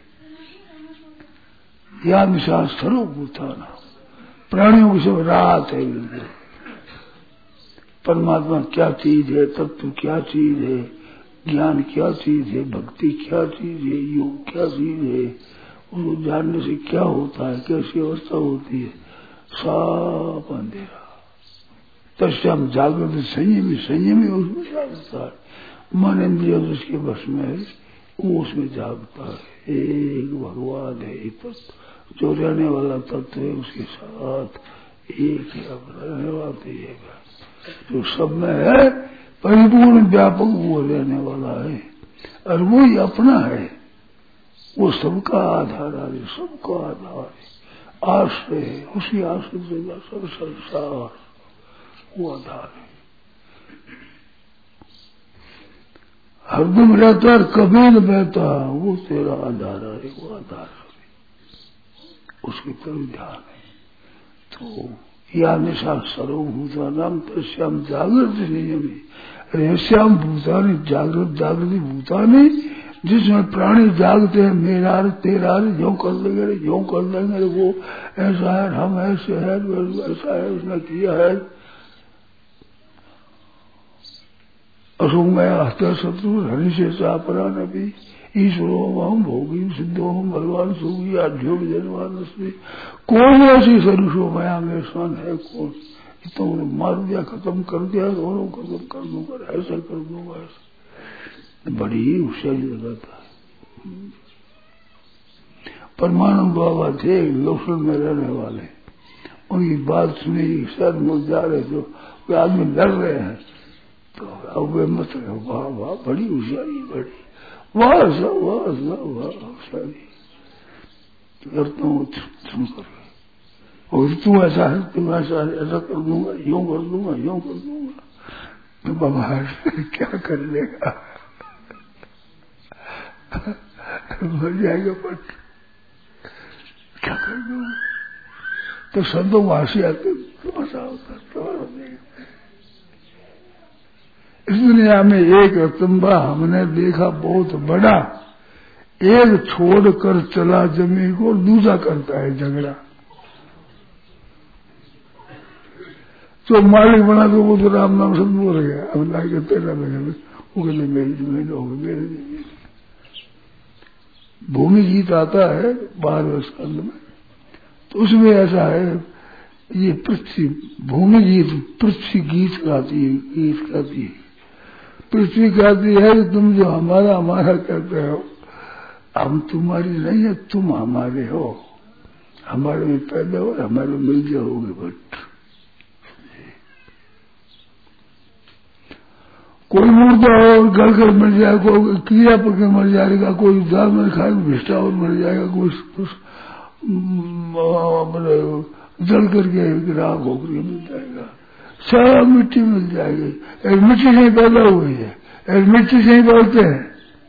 या निशा सर्वभूता नाम, प्राणियों की सब रात है। बिल्कुल परमात्मा क्या चीज है, तत्व क्या चीज है, ज्ञान क्या चीज है, भक्ति क्या चीज है, योग क्या चीज है, उसको जानने से क्या होता है, कैसी अवस्था होती है, सब अंधेरा। तस्याम जागृत संयमी, संयमी उसमें जागता है। मन इंद्रिय उसके बस में है, वो उसमें जागता है। एक भगवान है, एक तत्व जो रहने वाला तत्व है, उसके साथ एक है, रहने वाला एक है, जो सब में है, परिपूर्ण व्यापक वो रहने वाला है, और वो ही अपना है। वो सबका आधार है, सबका आधार है, आश्रय है, उसी आश्रय से सब संसार वो आधार है। हरदम रहता है, कभी न बहता, वो तेरा आधार है, वो आधार है, उसके पर ध्यान है। तो या निशा सर्वभूता नाम तस्याम जागृत नियमी रहस्याम भूतानी, जागृत जागृति भूतानी, जिसमें प्राणी जागते हैं, मेरा तेरा जो कर लेंगे, जो कर लेंगे, वो ऐसा है, हम ऐसे है, ऐसा है, उसने किया है। असुंग हत्या शत्रु हरि से चापरा नबी ईश्वरो हम भोगी सिद्धो हम भगवान सुगी आध्यो जनवान। कौन ऐसी सरुषो मया में सन है, कौन तो मार दिया, खत्म कर दिया, दोनों खत्म कर दूंगा, ऐसा कर दूंगा, ऐसा बड़ी होशियारी लगाता है। परमानंद बाबा थे लोकल में रहने वाले, उनकी बात सुनी, शायद मुझ जा रहे थे, वे आदमी लड़ रहे हैं, तो अब वे मत रहे, वाह वाह बड़ी होशियारी, बड़ी वाह सब वाह सब वाह होशियारी करता हूँ, तुम कर रहे और तू ऐसा है, तुम ऐसा है, ऐसा कर दूंगा, यूं कर दूंगा, यूं कर दूंगा। तो बाबा क्या कर लेगा, मर जाएगा, पर क्या कर दूंगा। तो संतों वासी आते मजा होता, इस दुनिया में एक रतंबा हमने देखा बहुत बड़ा, एक छोड़कर चला जमी को, दूसरा करता है झगड़ा। तो मालिक बना तो वो तो राम नाम सब बोल गया, अब लाके तेरा लगे, वो कहते मेरी जमीन होगी, मेरी जमीन। भूमि गीत आता है 12वें स्कंद में, तो उसमें ऐसा है, ये पृथ्वी भूमि गीत, पृथ्वी गीत गाती है, गीत गाती है। पृथ्वी कहती है कि तुम जो हमारा हमारा कहते हो, हम तुम्हारी नहीं है, तुम हमारे हो, हमारे में पैदा हो, हमारे में मिल जाओगे। बट कोई मुर्दा और गल कर मर जाएगा, कोई कीड़ा पकड़ मर जाएगा, कोई दाल में खाए भिष्टा और मर जाएगा, कोई जल करके राख होकर मिल जाएगा, सब मिट्टी मिल जाएगी। एक मिट्टी से ही पैदा हुई है, एक मिट्टी से ही बोलते हैं।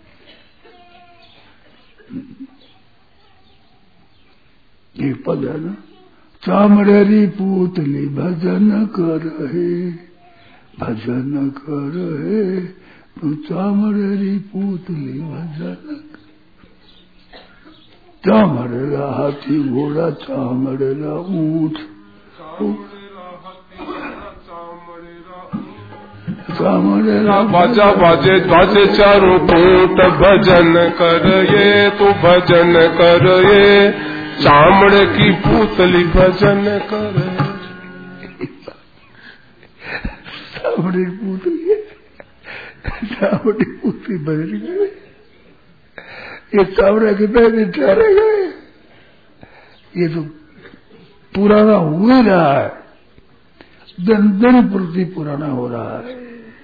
एक पद है ना, चामड़ेरी पूतली भजन कर रहे, भजन कर रहे, तो चामड़ेरी पूतली भजन, चामड़ेरा हाथी घोड़ा, चामड़ेरा ऊंट, बाजा बाजे बाजे चारों टूट, भजन कर ये तू भजन कर ये, चामड़े की पुतली भजन करे। चामड़े की पुतली, चामड़े की पुतली भजन करे। ये चामड़ा कितने दिन ठहरे गए, ये तो पुराना हो ही रहा है, दिन दिन प्रति पुराना हो रहा है।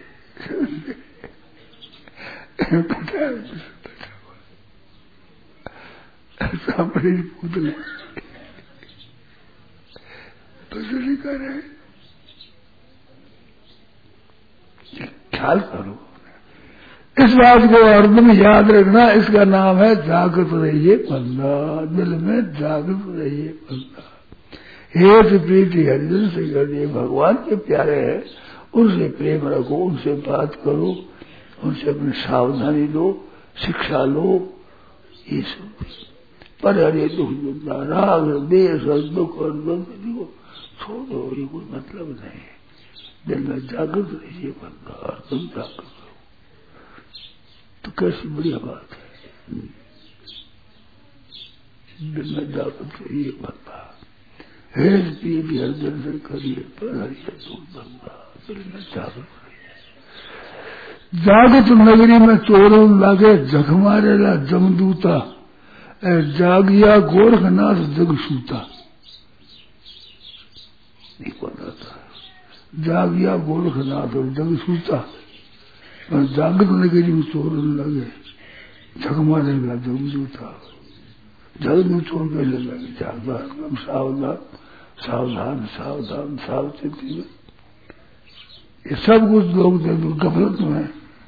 चामड़े की पुतली भजन करे। ख्याल करो, इस बात को अर्थ में याद रखना, इसका नाम है जागृत रहिए बंदा, दिल में जागृत रहिए बंदा। हे प्रीति हरिजन से करिए, भगवान के प्यारे हैं, उनसे प्रेम रखो, उनसे बात करो, उनसे अपनी सावधानी लो, शिक्षा लो, ये सब। पर हरे दुख दुखा राग देश और दुख और द्वंद्व को छोड़ो, ये कोई मतलब नहीं। दिल में जागृत रहिए बंदा, और तुम जागृत रहो, तो कैसी बढ़िया बात है। दिल में जागृत रहिए बंदा, हे प्रिय भी हर दर्शन करिए, पर हरिये दुख बंदा, दिल में जागृत रहिए। जागृत नगरी में चोरों लागे, जख मारेला जमदूता, जागिया गोरखनाथ जग सूता। नहीं पता था, जागिया गोरखनाथ और जग सूता, और जागृत नगरी में चोर लगे, झक मारेगा जमदूता। जग में चोर कैसे लगे, जागदा एकदम सावधान सावधान सावधान सावचेती में। ये सब कुछ लोग गफलत में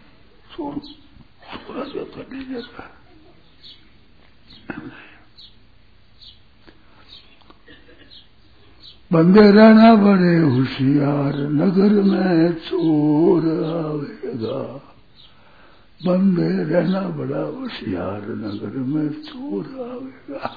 छोड़ा जाता नहीं जाता। बंदे रहना बड़े होशियार, नगर में चोर आवेगा। बंदे रहना बड़ा होशियार, नगर में चोर आवेगा।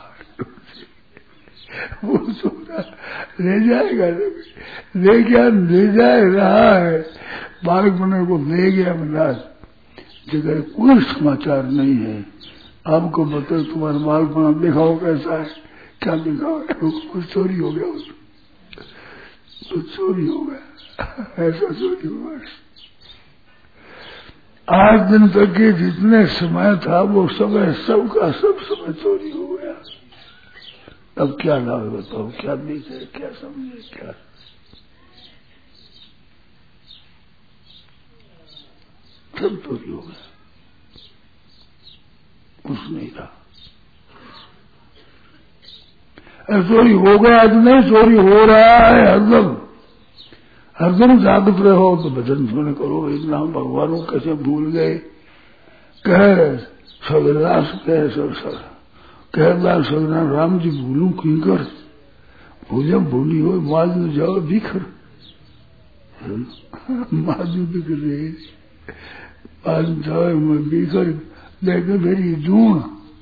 वो चोरा ले जाएगा, ले जा रहा है, बालक बने को ले गया महाराज, जगह कोई समाचार नहीं है। आपको बताओ तुम्हारा माल बना दिखाओ कैसा है, क्या दिखाओ, कुछ चोरी हो गया, तो चोरी हो गया, ऐसा चोरी हुआ। आज दिन तक के जितने समय था वो समय सबका सब समय चोरी हो गया। अब क्या लाभ बताओ, क्या देखे, क्या समझे, क्या सब चोरी हो गया, कुछ नहीं रहा। चोरी हो गया तो नहीं, चोरी हो रहा है हरदम। हरदम जागृत रहो, तो भजन सुन करो, एक नाम भगवान को कैसे भूल गए। कह सगरदास कहदास सगराम राम जी भूलू किंकर, भूले भूली हो माज में जाओ बिखर। माज में बिखर रहे, माज में जाओ मैं बिखर देखे मेरी जून,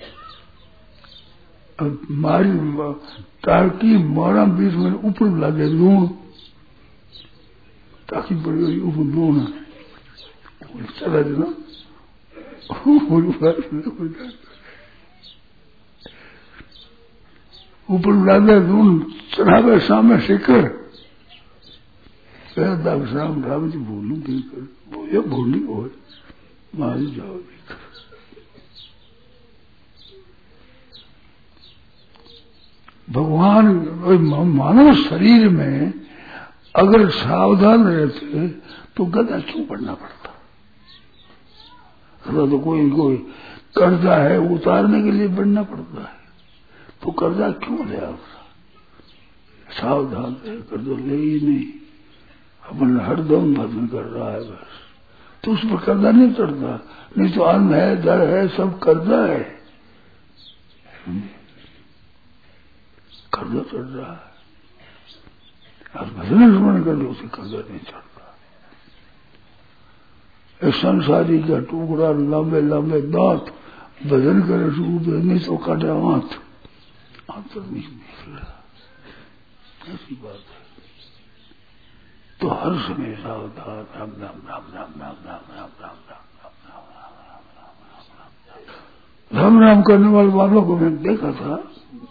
मारी ताकि मारा बीच में ऊपर लगे लूण, ताकि बड़ी ऊपर लूण चला देना ऊपर लागे लूण, चढ़ावे सामने शिकर। राम राम जी भूलू बिखर, भूले भूली हो मारी जाओ बिखर। भगवान मानव शरीर में अगर सावधान रहते तो गदा क्यों पड़ना पड़ता। तो कोई कर्जा है उतारने के लिए बढ़ना पड़ता है, तो कर्जा क्यों ले आपका। सावधान रहे, कर्जा ले ही नहीं, अपन हरदम भजन कर रहा है बस, तो उस पर कर्जा नहीं चढ़ता। नहीं तो अन्न है, जड़ है, सब कर्जा है, कर्जा चढ़ रहा है। आप भजन स्मरण कर लो, उसे कर्जा नहीं चढ़ता। एक संसारी का टुकड़ा, लंबे लंबे दांत, भजन करे नहीं तो काटे आंत, आंत नहीं निकल रहा, ऐसी बात है। तो हर समय सावधान, राम राम राम राम राम राम राम राम राम राम राम राम राम राम राम राम राम करने वाले वालों को मैंने देखा था,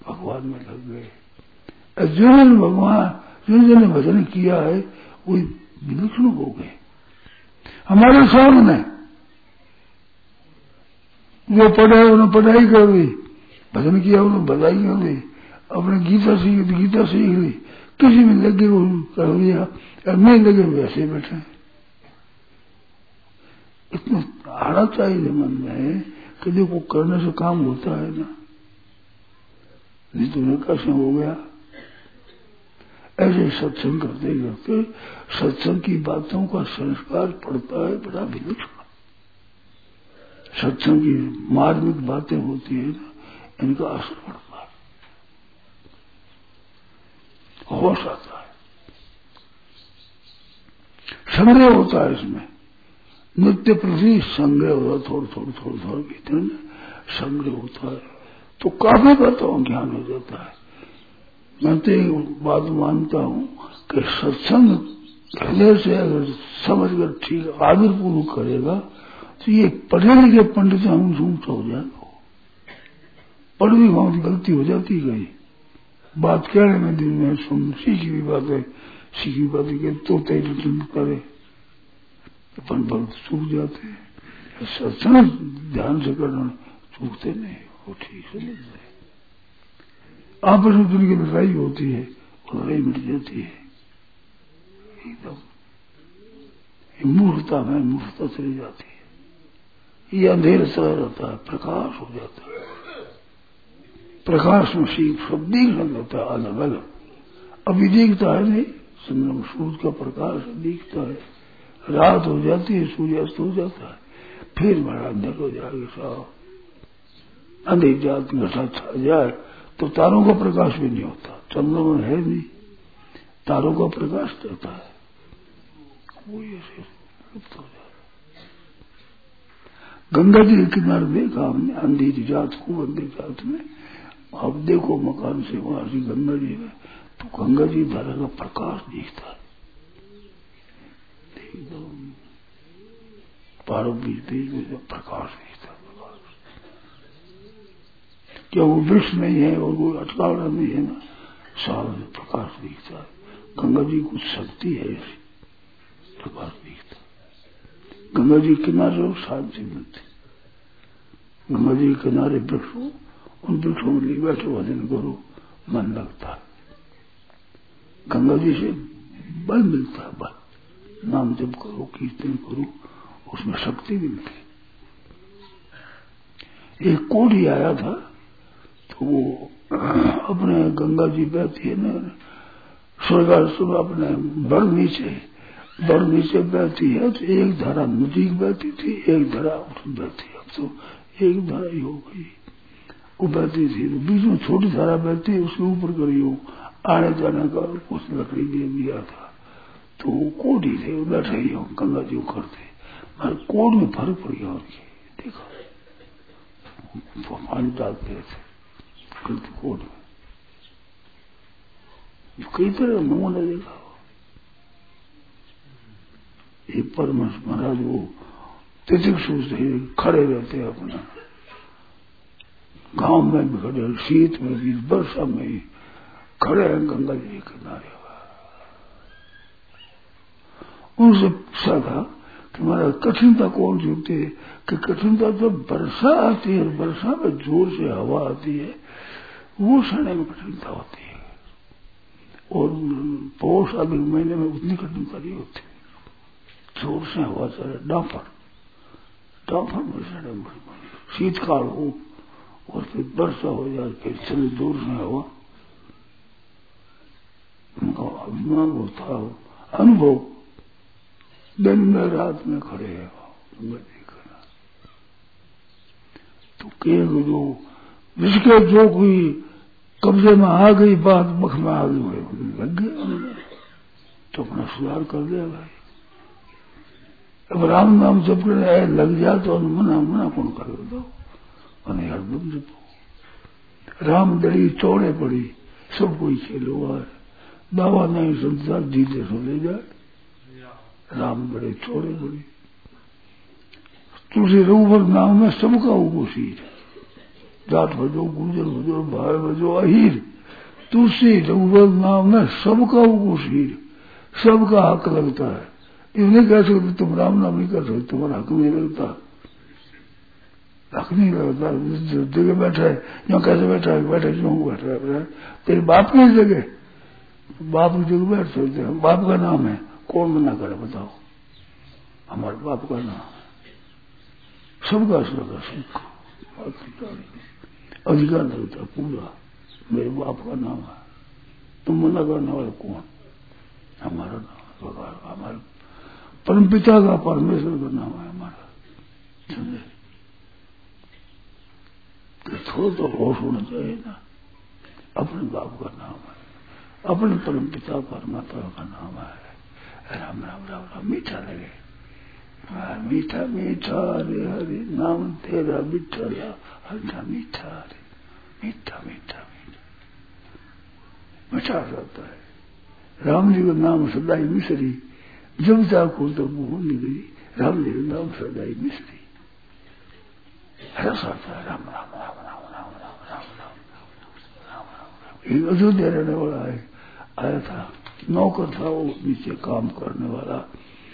भगवान में लग गए। जिन्होंने जिन्होंने भजन किया है वो विलक्षण हो गए। हमारे सामने जो पढ़े उन्होंने पढ़ाई कर ली, भजन किया उन्होंने बधाई कर ली, अपने गीता सीख ली, किसी में लगे वो कर लिया, और नहीं लगे वैसे बैठे। इतना आना चाहिए मन में कि देखो करने से काम होता है ना, नहीं तो कैसे हो गया। ऐसे सत्संग करते करते सत्संग की बातों का संस्कार पड़ता है बड़ा विलक्षण। सत्संग की मार्मिक बातें होती है ना, इनका असर पड़ता है, होश आता है, संग्रह होता है। इसमें नित्य प्रति संग्रह होता है, थोड़ा भीतर में संग्रह होता है, तो काफी बातों का ज्ञान हो जाता है। मैं तो एक बात मानता हूं कि सत्संग हृदय से अगर समझकर ठीक आदर पूर्वक करेगा तो ये पढ़े लिखे पंडित हम झूठा हो जाएगा। पढ़ भी बहुत गलती हो जाती गई, बात कहने में दिन में सुन सीखी भी बातें के तो करे अपन बहुत चूक जाते हैं। सत्संग ध्यान से करना चूकते नहीं, वो ठीक से लगता है। आपस में जिनकी लड़ाई होती है वो लड़ाई मिट जाती है एकदम। मूर्खता चली जाती है, ये अंधेरा चला जाता है, प्रकाश हो जाता है। प्रकाश में सब दिखने लगता है अलग अलग। अभी दिखता है नहीं, चंद्रमा सूर्य का प्रकाश दिखता है, रात हो जाती है, सूर्यास्त हो जाता है, फिर बड़ा अंधेर हो जाएगा साहब। अंधेर जात घटा छा जाए तो तारों का प्रकाश भी नहीं होता, चंद्रमा है नहीं, तारों का प्रकाश रहता है, वो ऐसे लुप्त हो जाता है। गंगा जी के किनारे देखा हमने अंधेरी रात को, अंधेरी रात में आप देखो मकान से वहां से गंगा जी में, तो गंगा जी धारा का प्रकाश दिखता है एकदम, पारों बीच में प्रकाश दिखता है। क्या वो वृक्ष नहीं है और वो अटकावड़ा नहीं है ना, सामने प्रकाश दिखता है। गंगा जी कुछ शक्ति है, प्रकाश दिखता है। गंगा जी किनारे और शांति मिलती, गंगा जी के किनारे वृक्षों, उन वृक्षों में बैठे भजन करो, मन लगता है। गंगा जी से बल मिलता है, बल नाम जप करो, कीर्तन करो, उसमें शक्ति मिलती। एक कोढ़ी आया था तो वो अपने गंगा जी बहती है ना स्वर्गाश्रम, अपने बड़ नीचे बहती है, तो एक धारा नजदीक बहती थी, एक धारा उठन बहती है। अब तो एक धारा ही हो गई, वो बहती थी तो बीच में छोटी धारा बहती है, उसके ऊपर करी हो आने जाने का कुछ लकड़ी दे दिया था, तो वो कोढ़ी थे, वो बैठे ही हो गंगा जी करते, मगर कोढ़ में फर्क पड़ गया उनकी। देखा पानी डालते थे कोढ़ में, कई तरह नमूना देखा। ये परमहंस महाराज वो तितिक्षु से खड़े रहते हैं, अपना गांव में भी खड़े, शीत में भी, वर्षा में ही खड़े हैं गंगा जी के किनारे। उनसे पूछा था कि महाराज कठिनता कौन सी होती है, कि कठिनता जब वर्षा आती है, वर्षा में जोर से हवा आती है, वो समय में कठिनता होती है, और पौष आदि महीने में उतनी कठिनता नहीं होती। जोर से हवा चले, डांफर में शीतकाल हो और फिर वर्षा हो जाए, फिर चले जोर से हवा, उनका अभिमान होता हो, अनुभव दिन में रात में खड़े है देखना। तो केवल जो जिसके जो कोई कब्जे में आ गई बात, मुख में आ गई, लग गया तो अपना सुधार कर दिया भाई। अब राम नाम जब कर लग जाए तो मना कौन कर दो, मैंने हरदम जपो। राम दड़ी चौड़े पड़ी, सब कोई खेल हुआ है, दावा नहीं सुनता, जीते सो ले जाए। राम बड़े चौड़े बड़े, तुझे रघुवर नाम में सबका वो शीर है, जाट भजो, गुर्जर भजो, भाई भजो, अहीर तुलसी रघुवर नाम में सबका वो शीर, सबका हक लगता है। ये नहीं कह सकते तुम राम नाम नहीं कर सकते, तुम्हारा हक नहीं लगता, हक नहीं लगता। जगह बैठा है यहाँ कैसे बैठा है, बैठा क्यों बैठा है, तेरे बाप की जगह, बाप की जगह बैठ सकते हैं, बाप का नाम है, कौन मना करे बताओ, हमारे बाप का नाम है, सबका सबका अधिकार लगता पूरा, मेरे बाप का नाम है, तुम मना करने वाले कौन, हमारा नाम है, हमारे परम पिता का, परमेश्वर का नाम है हमारा, समझे। तो थोड़ा तो होश होना चाहिए ना, अपने बाप का नाम है, अपने परम पिता परमात्मा का नाम है, राम राम राम राम, मीठा लगे, मीठा मीठा हरे हरे नाम तेरा मिठा, हल्का मीठा हरे, मीठा मीठा मीठा मिठास आता है। राम जी का नाम सदाई मिश्री, जब जा खोल तो मुंह निकली, राम जी का नाम सदाई मिश्री, रस आता है, राम राम राम राम राम राम राम राम राम राम। एक अयोध्या रहने वाला है, आया था, नौकर था वो, नीचे काम करने वाला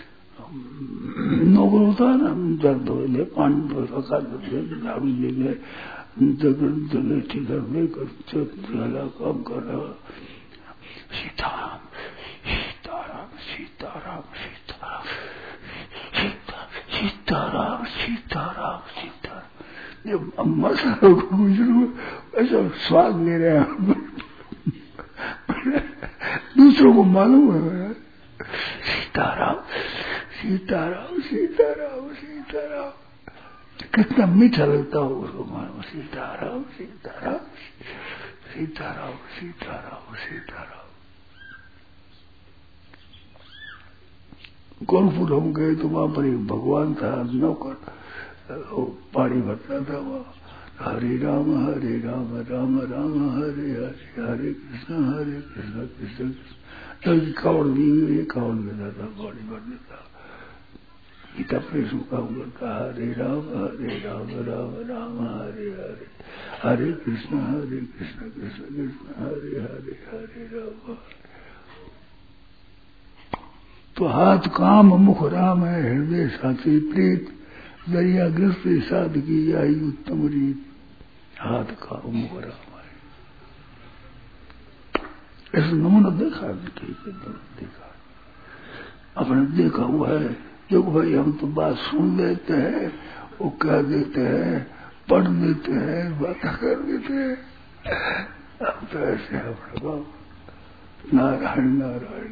नौकर होता है ना, जल धो ले, पानी धो रखा, झाड़ू ले गए, जगह ठिकर लेकर काम कर रहा, सीताराम सीताराम सीताराम सीताराम सीताराम सीताराम सीताराम, ये मसालों को गुजरू ऐसा स्वाद ले रहे हैं, दूसरों को मालूम है, सीताराम सीताराम सीताराम सीताराम, कितना मीठा लगता हो उसको मानो, सीताराम सीताराम सीताराम सीताराम सीताराम। गोरखपुर हम गए तो वहां पर एक भगवान था, नौकर, पानी भरता था वहां, हरे राम राम राम हरे हरे, हरे कृष्ण कृष्ण कृष्ण, कावड़ दी हुई, कावड़ लेता था, पानी भर देता, गीता प्रेस काम करता, हरे राम राम राम हरे हरे, हरे कृष्ण कृष्ण कृष्ण हरे हरे, हरे राम। तो हाथ काम मुख राम है, हृदय साथी प्रीत, दरिया ग्रस्त साध की आई उत्तम रीत, हाथ काम मुख राम है। ऐसा नमूना देखा, ठीक है, देखा, अपने देखा हुआ है। देखो भाई, हम तो बात सुन लेते हैं, वो कह देते हैं, पढ़ देते हैं, बातें कर देते हैं, अब तो ऐसे अपना नारायण नारायण।